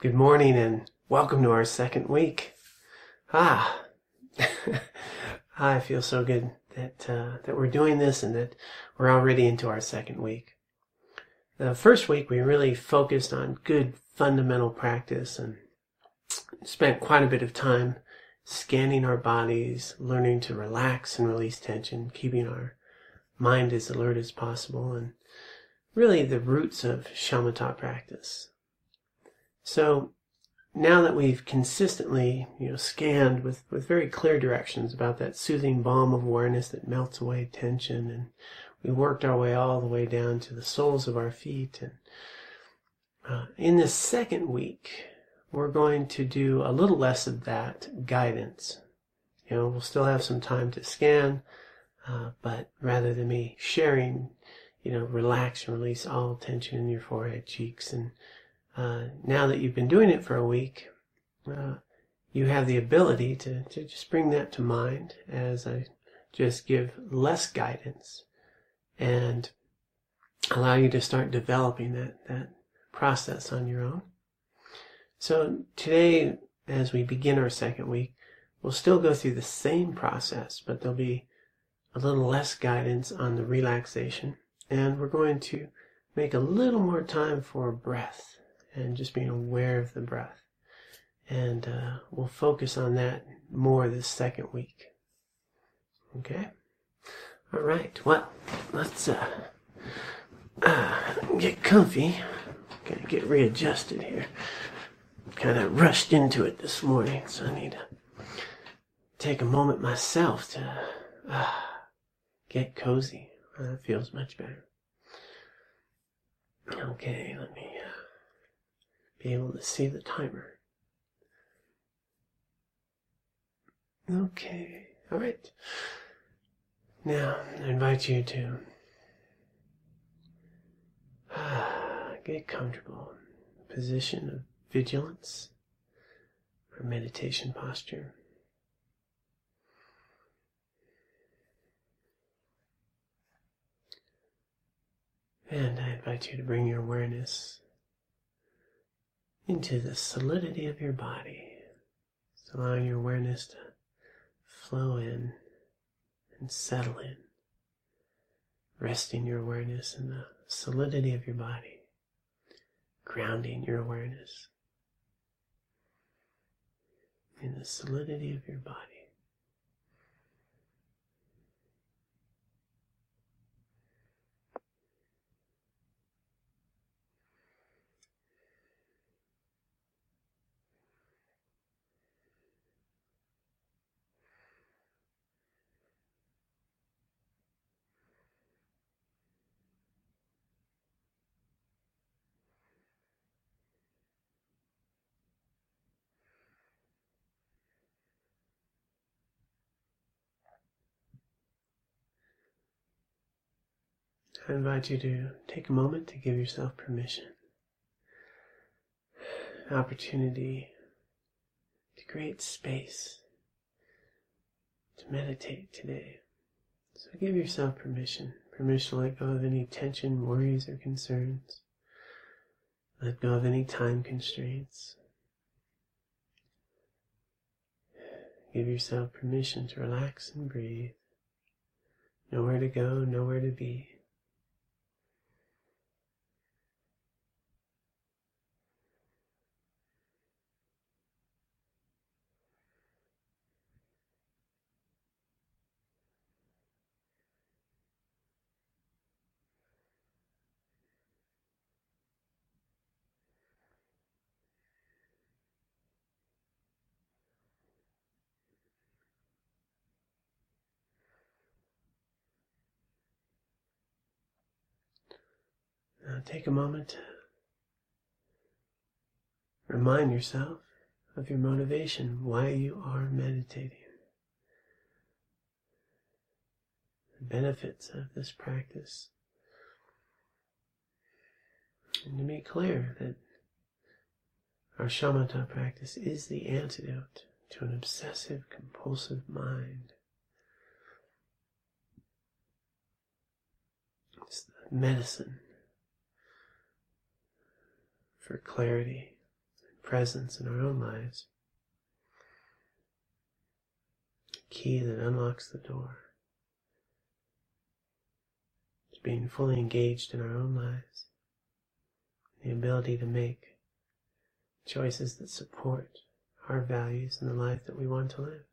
Good morning and welcome to our second week. I feel so good that we're doing this and that we're already into our second week. The first week we really focused on good fundamental practice and spent quite a bit of time scanning our bodies, learning to relax and release tension, keeping our mind as alert as possible, and really the roots of shamatha practice. So now that we've consistently, scanned with very clear directions about that soothing balm of awareness that melts away tension, and we worked our way all the way down to the soles of our feet, and in this second week, we're going to do a little less of that guidance. We'll still have some time to scan, but rather than me sharing, relax and release all tension in your forehead, cheeks, and now that you've been doing it for a week, you have the ability to just bring that to mind as I just give less guidance and allow you to start developing that process on your own. So today, as we begin our second week, we'll still go through the same process, but there'll be a little less guidance on the relaxation, and we're going to make a little more time for breath and just being aware of the breath. And we'll focus on that more this second week. Okay? All right. Well, let's get comfy. Gonna get readjusted here. Kind of rushed into it this morning, so I need to take a moment myself to get cozy. That feels much better. Okay, let me be able to see the timer. Okay, all right. Now, I invite you to get comfortable. Position of vigilance or meditation posture. And I invite you to bring your awareness into the solidity of your body. So allowing your awareness to flow in and settle in. Resting your awareness in the solidity of your body. Grounding your awareness in the solidity of your body. I invite you to take a moment to give yourself permission, an opportunity to create space to meditate today. So give yourself permission to let go of any tension, worries, or concerns. Let go of any time constraints. Give yourself permission to relax and breathe. Nowhere to go, nowhere to be. Now take a moment to remind yourself of your motivation, why you are meditating. The benefits of this practice. And to make clear that our shamatha practice is the antidote to an obsessive, compulsive mind. It's the medicine for clarity, presence in our own lives. The key that unlocks the door is being fully engaged in our own lives. The ability to make choices that support our values and the life that we want to live.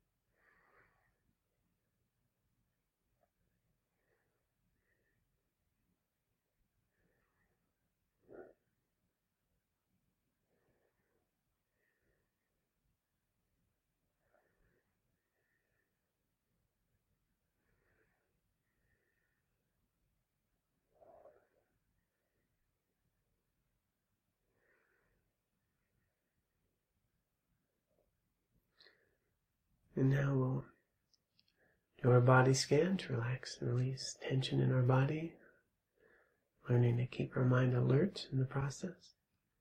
And now we'll do our body scan to relax and release tension in our body, learning to keep our mind alert in the process.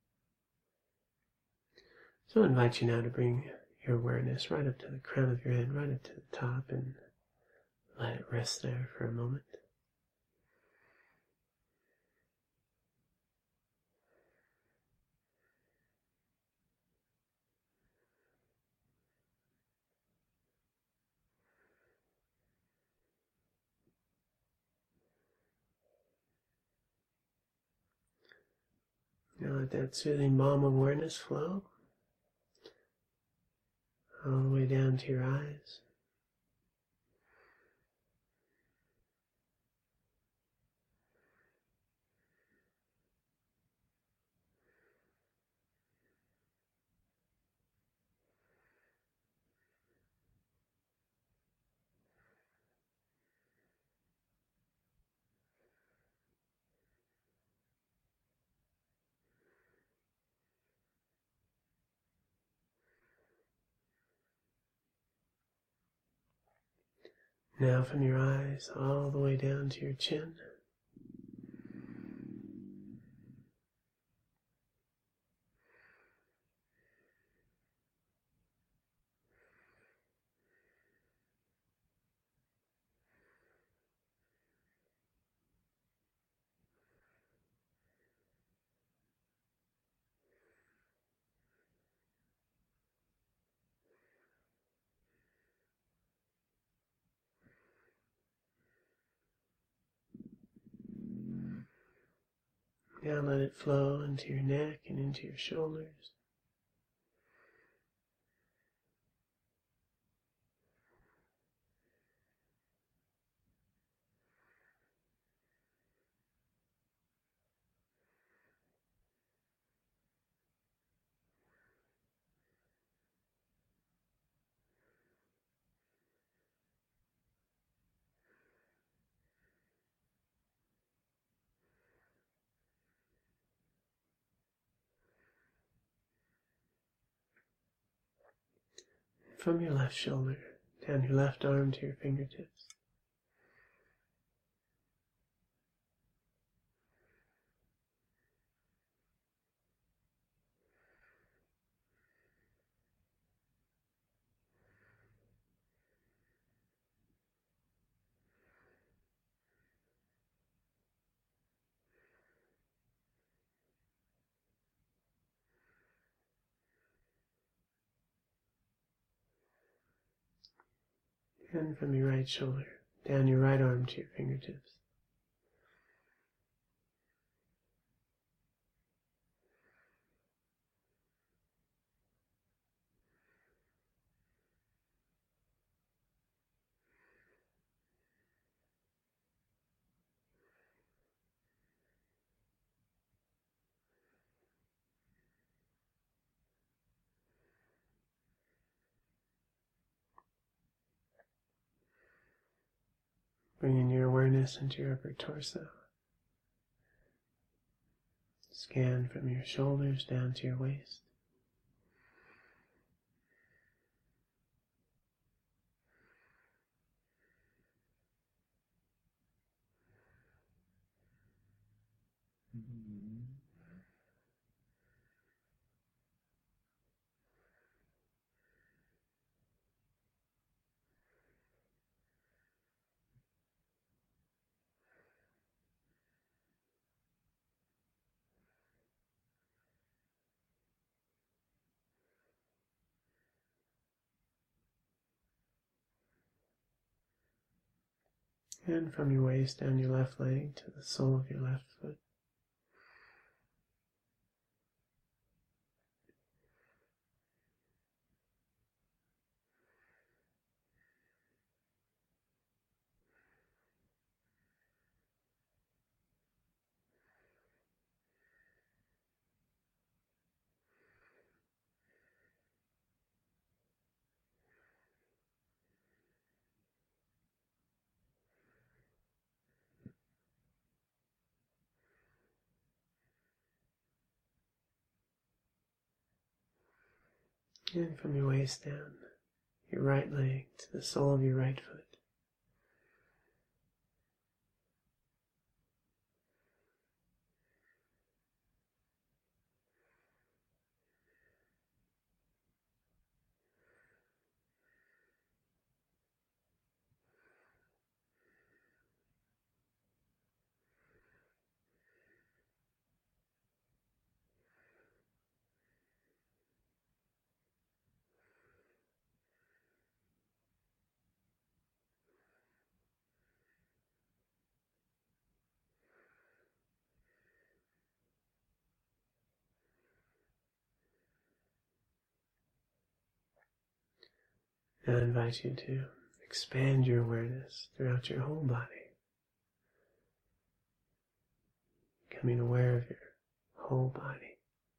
So I invite you now to bring your awareness right up to the crown of your head, right up to the top, and let it rest there for a moment. Now let that soothing balm awareness flow all the way down to your eyes. Now from your eyes all the way down to your chin. Now let it flow into your neck and into your shoulders. From your left shoulder, down your left arm to your fingertips. And from your right shoulder, down your right arm to your fingertips. Bringing your awareness into your upper torso. Scan from your shoulders down to your waist. And from your waist down your left leg to the sole of your left foot. And from your waist down your right leg to the sole of your right foot. And I invite you to expand your awareness throughout your whole body, becoming aware of your whole body.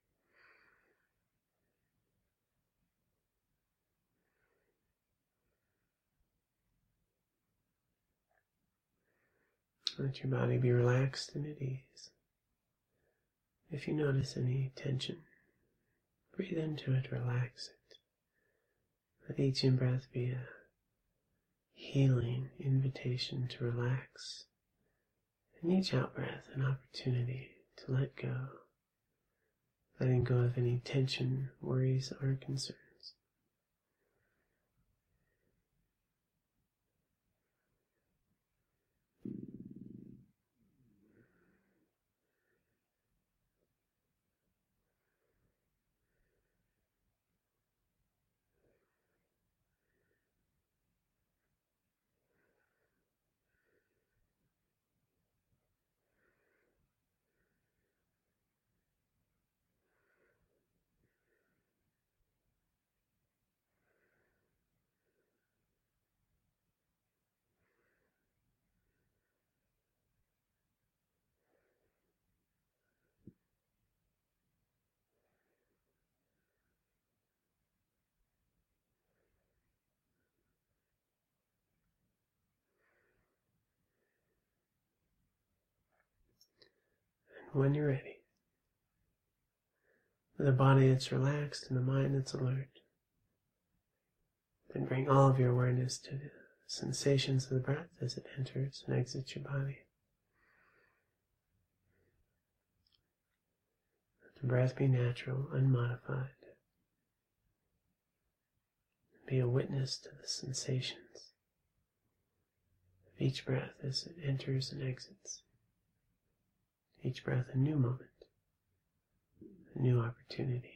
Let your body be relaxed and at ease. If you notice any tension, breathe into it, relax it. Let each in-breath be a healing invitation to relax, and each out-breath an opportunity to let go, letting go of any tension, worries, or concerns. And when you're ready, with a body that's relaxed and a mind that's alert, then bring all of your awareness to the sensations of the breath as it enters and exits your body. Let the breath be natural, unmodified. Be a witness to the sensations of each breath as it enters and exits. Each breath a new moment, a new opportunity.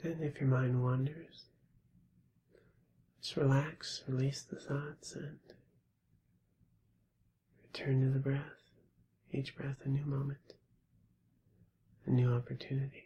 And if your mind wanders, just relax, release the thoughts, and return to the breath. Each breath a new moment, a new opportunity.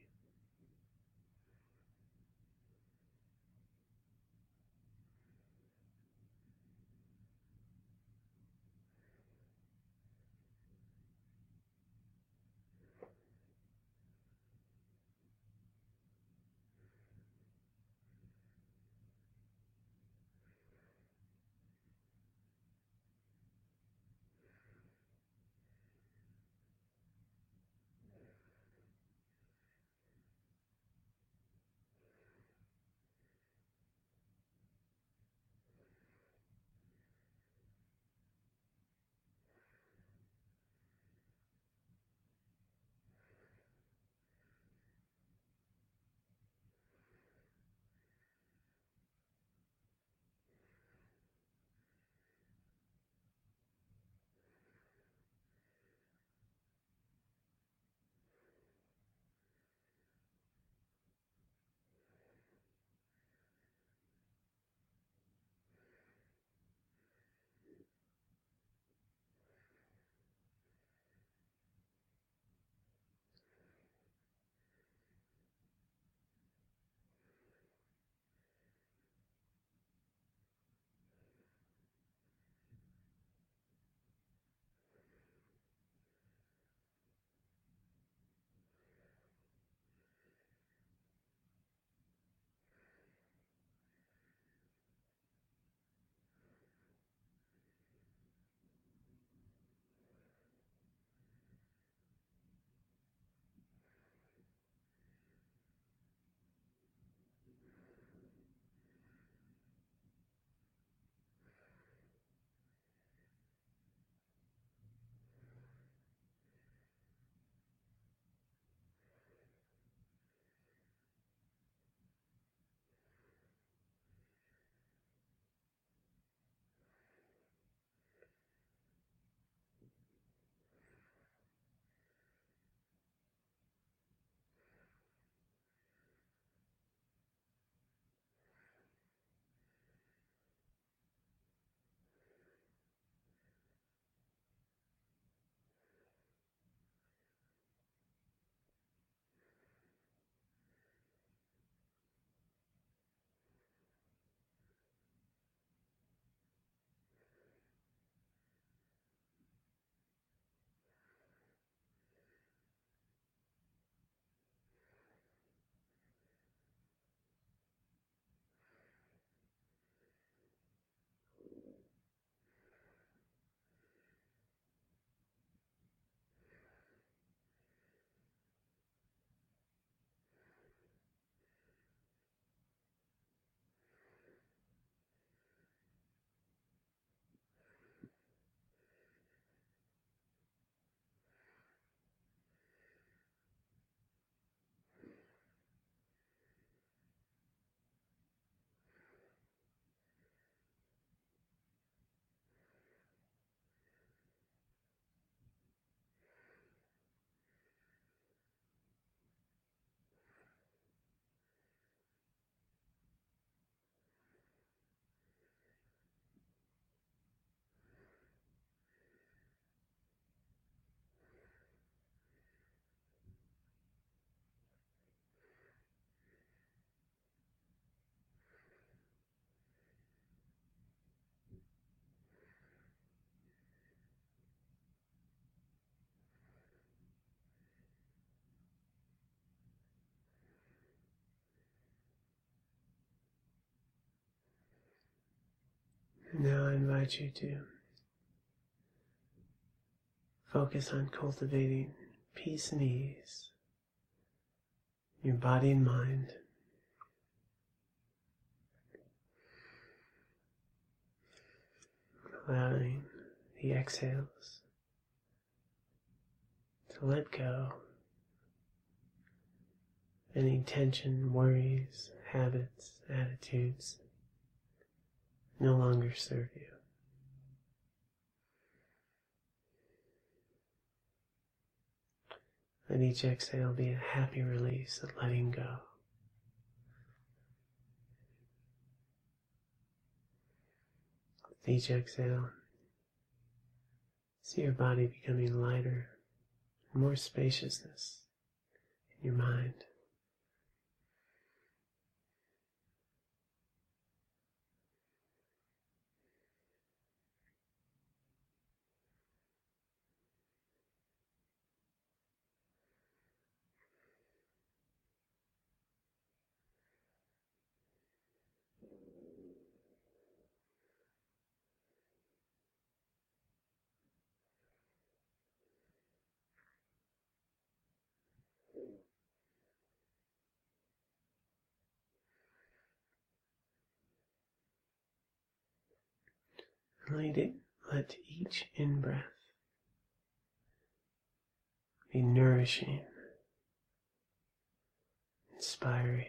Now I invite you to focus on cultivating peace and ease in your body and mind. Allowing the exhales to let go any tension, worries, habits, attitudes no longer serve you. Let each exhale be a happy release of letting go. each exhale, see your body becoming lighter, and more spaciousness in your mind. Let each in-breath be nourishing, inspiring.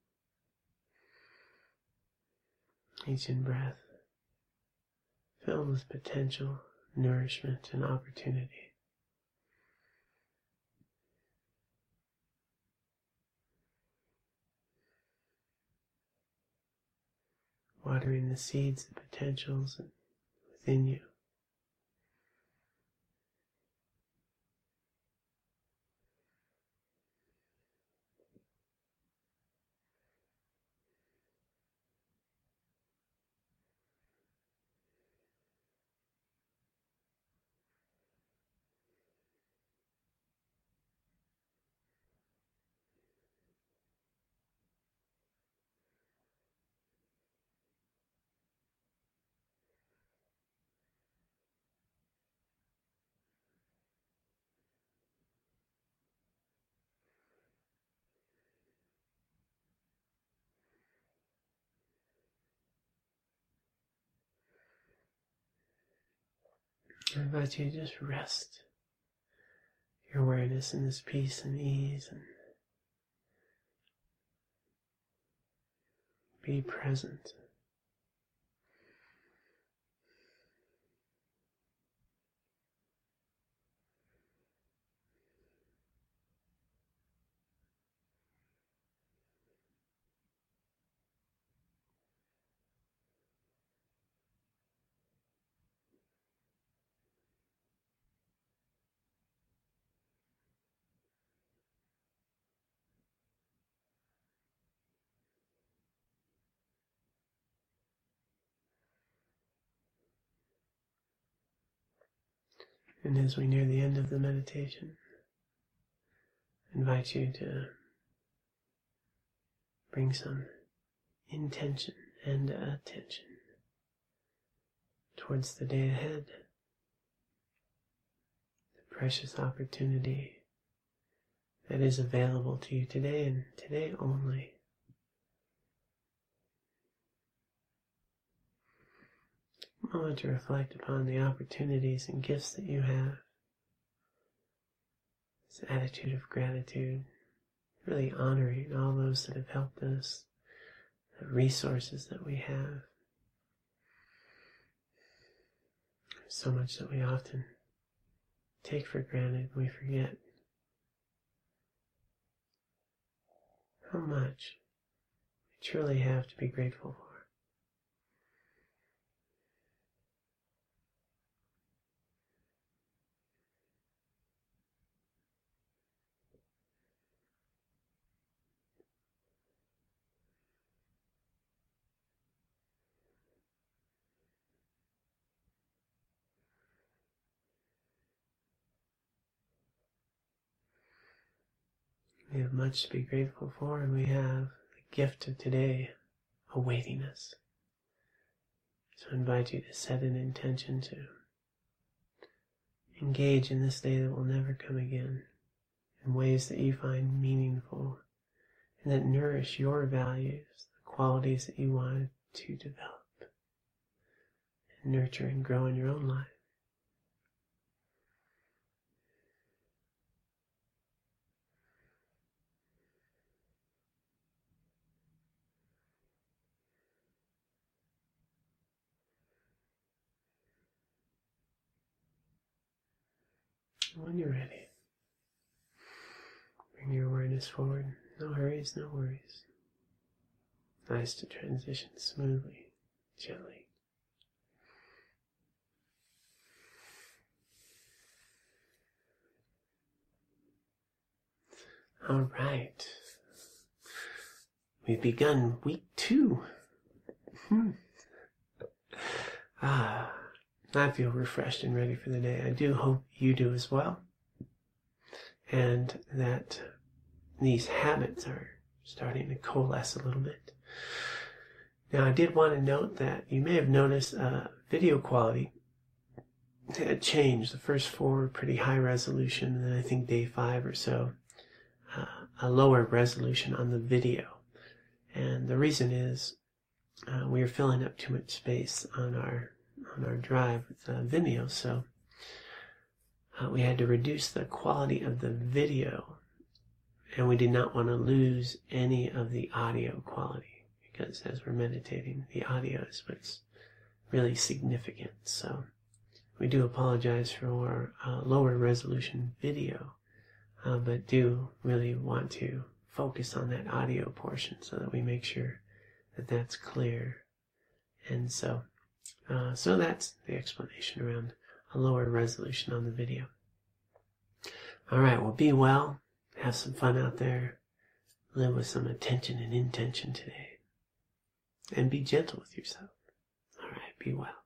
Each in-breath filled with potential, nourishment, and opportunity. Watering the seeds and potentials within you. I invite you to just rest your awareness in this peace and ease, and be present. And as we near the end of the meditation, I invite you to bring some intention and attention towards the day ahead, the precious opportunity that is available to you today and today only. A moment to reflect upon the opportunities and gifts that you have. This attitude of gratitude, really honoring all those that have helped us, the resources that we have. There's so much that we often take for granted, we forget how much we truly have to be grateful for. We have much to be grateful for, and we have the gift of today awaiting us. So I invite you to set an intention to engage in this day that will never come again in ways that you find meaningful and that nourish your values, the qualities that you want to develop and nurture and grow in your own life. When you're ready, bring your awareness forward. No hurries, no worries. Nice to transition smoothly, gently. All right. We've begun week 2. I feel refreshed and ready for the day. I do hope you do as well. And that these habits are starting to coalesce a little bit. Now, I did want to note that you may have noticed video quality had changed. The first 4 were pretty high resolution, and then I think day 5 or so, a lower resolution on the video. And the reason is we are filling up too much space on our drive with Vimeo, so we had to reduce the quality of the video, and we did not want to lose any of the audio quality, because as we're meditating, the audio is what's really significant. So we do apologize for lower resolution video, but do really want to focus on that audio portion so that we make sure that that's clear. And so that's the explanation around a lower resolution on the video. All right, well, be well, have some fun out there, live with some attention and intention today, and be gentle with yourself. All right, be well.